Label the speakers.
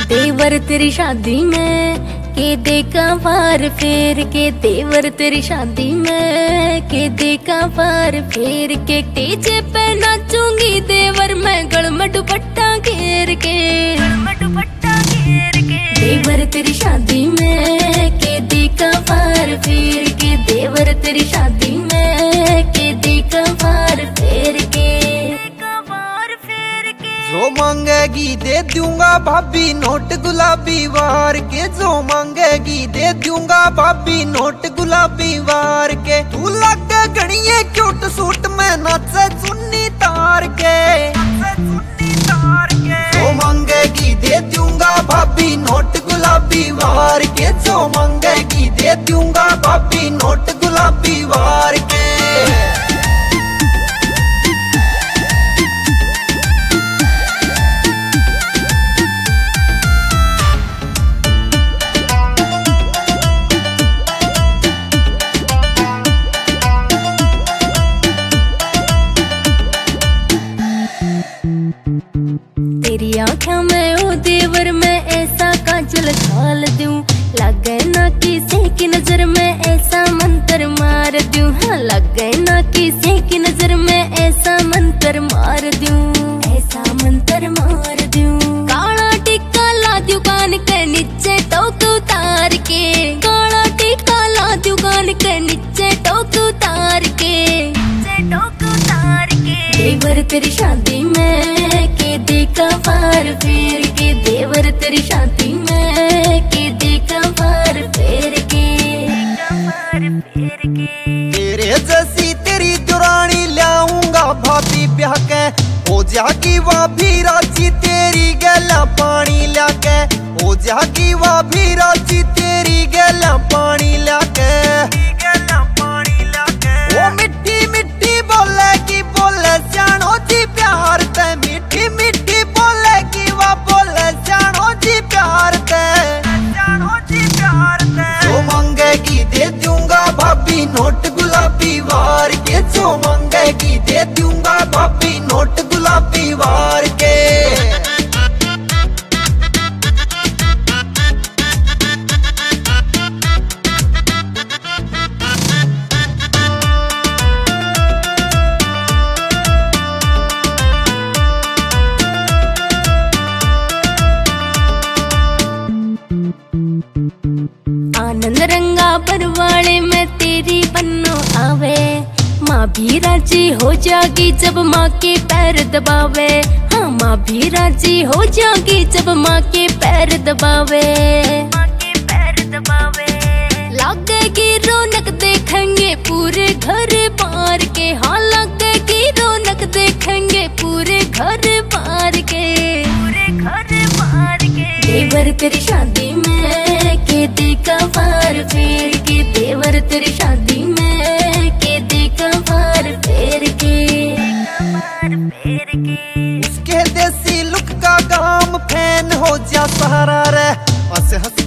Speaker 1: देवर तेरी शादी में के देखा पार फेर के, देवर तेरी शादी में के देखा पार फेर के। टीजे पे नाचूंगी देवर मैं गल में दुपट्टा घेर के, देवर तेरी शादी में के देखा पार फेर के, देवर तेरी शादी में के देखा पार फेर के।
Speaker 2: जो मांगेगी दे दूंगा भाभी नोट गुलाबी वार के, जो मांगेगी दे दूंगा भाभी नोट गुलाबी वार के। तू लग घड़िए क्यूट सूट में नाचे चुन्नी तार के, जो मांगेगी दे दूंगा भाभी नोट गुलाबी वार के, जो मांगेगी दे दूंगा भाभी नोट गुलाबी वार के।
Speaker 1: तेरी आँखों में ओ देवर मैं ऐसा काजल डाल दूं, लगे ना किसी की नजर में ऐसा मंत्र मार दूं। हाँ लगे ना किसी की नजर में ऐसा मंत्र मार दूं, ऐसा मंत्र मार दूं। काला टिक्का ला दूं कान के नीचे टोक उतार के, काला टिक्का ला दूं कान के नीचे टोक उतार के, देवर तेरी शादी में के देखा पार फेर के, देवर तेरी शादी में के देखा पार फेर के।
Speaker 2: तेरे जैसी तेरी दुरानी लाऊंगा भाभी ब्याह के, हो जागी वह भी राजी तेरी गला पानी लाके, हो जागी वह भी राजी तेरी गला पानी लाके। वो मिट्टी मिट्टी बोलेगी बोले जानो जी प्यार ते, मिट्टी मिट्टी बोलेगी वह बोले जानो जी प्यार ते, जो मांगेगी दे दूंगा भाभी नोट गुलाबी वार के, जो मांगेगी दे दूंगा भाभी नोट गुलाबी वार के।
Speaker 1: आनंद रंगा बरवाड़े में तेरी बन्नो आवे, माँ भी राजी हो जागी जब माँ के पैर दबावे। हाँ माँ भी राजी हो जागी जब माँ के पैर दबावे, लगेगी रौनक देखेंगे पूरे घर बार के। हाँ लगेगी रौनक देखेंगे पूरे घर बार के, देवर तेरी शादी में के देखा पार फेर के, देवर तेरी शादी में के देखा पार फेर के।
Speaker 2: उसके देसी लुक का गाम फैन हो जा सहारा रे, हंस हंस